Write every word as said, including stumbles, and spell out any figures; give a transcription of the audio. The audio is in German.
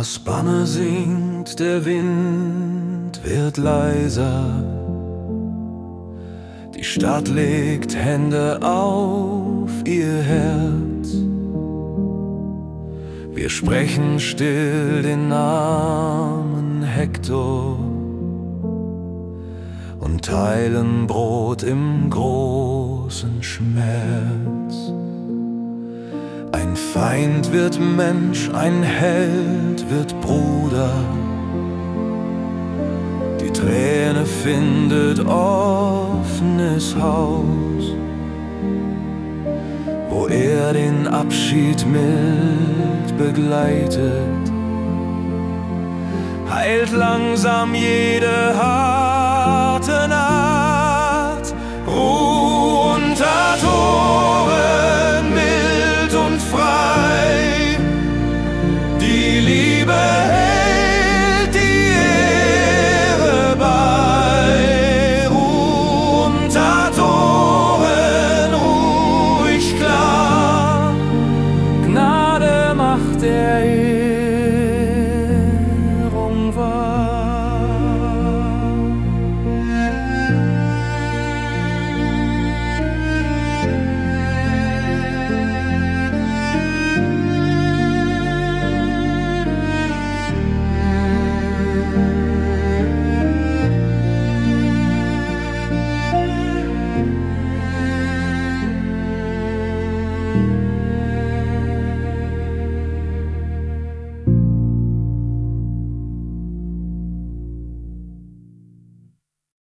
Das Banner singt, der Wind wird leiser. Die Stadt legt Hände auf ihr Herz. Wir sprechen still den Namen Hektor und teilen Brot im großen Schmerz. Ein Feind wird Mensch, ein Held wird Bruder. Die Träne findet offenes Haus, wo er den Abschied mild begleitet, heilt langsam jede harte Naht. Ruh unter Toren